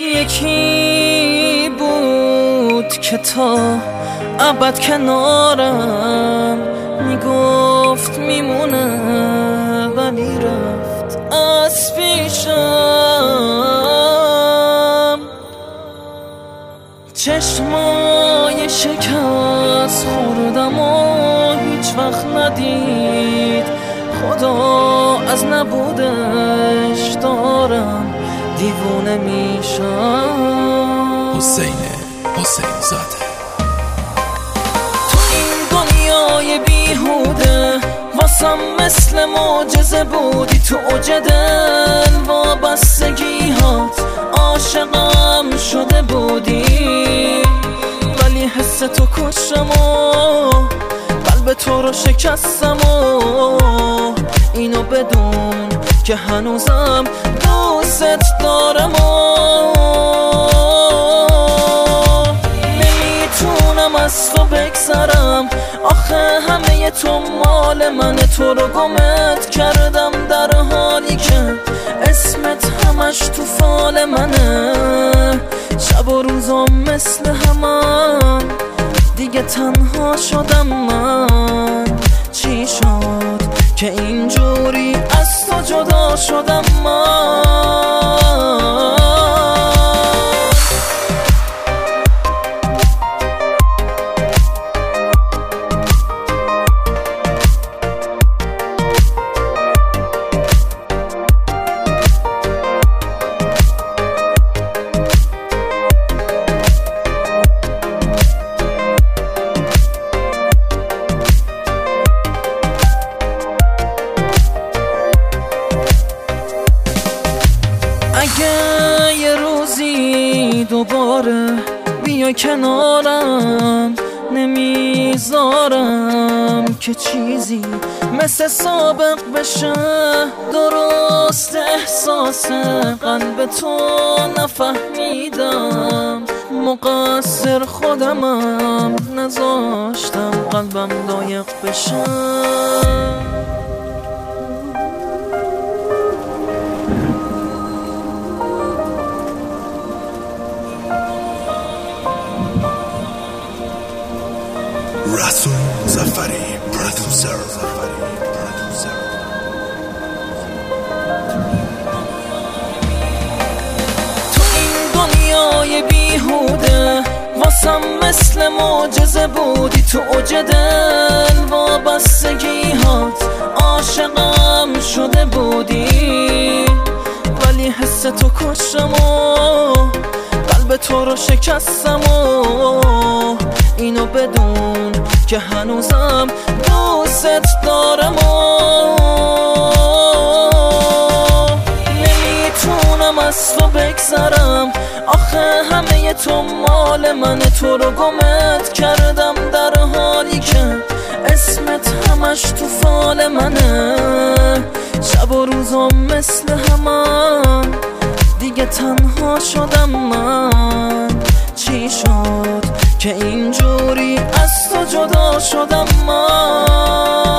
یکی بود که تا ابد کنارم میگفت میمونه، ولی رفت از پیشم. چشمای شکست خوردم و هیچ وقت ندید، خدا از نبودش دارم دیوونه میشم. حسین زاده. تو این دنیای بیهوده واسم مثل معجزه بودی، تو اوج دل وابستگی‌هات عاشقم شده بودی، ولی حس تو کشتم و قلب تو رو شکستم و اینو بدون که هنوزم دوست دارم و نمیتونم از تو بگذرم، آخه همه تو مال منه. تو رو گمت کردم در حالی که اسمت همش تو فال منه. شب و روزم مثل همان دیگه تنها شدم من. چی شد که اینجوری از تو جدا شدم من؟ اگه یه روزی دوباره بیا کنارم، نمیذارم که چیزی مثل سابق بشه. درست احساس قلب تو نفهمیدم، مقصر خودمم، نذاشتم قلبم لایق بشه. رسول مظفری پرودوسر. تو این دنیای بیهوده واسم مثل معجزه بودی، تو اوج دل وابستگی‌هات عاشقم شده بودی، ولی حس تو کشتم و قلب تو رو شکستم و اینو بدون که هنوزم دوست دارم و نمیتونم از تو بگذرم، آخه همه تو مال منه. تو رو گمت کردم در حالی که اسمت همش تو فال منه. شب و روزم مثل همان دیگه تنها شدم من. چی شد که اینجوری از تو جدا شدم من؟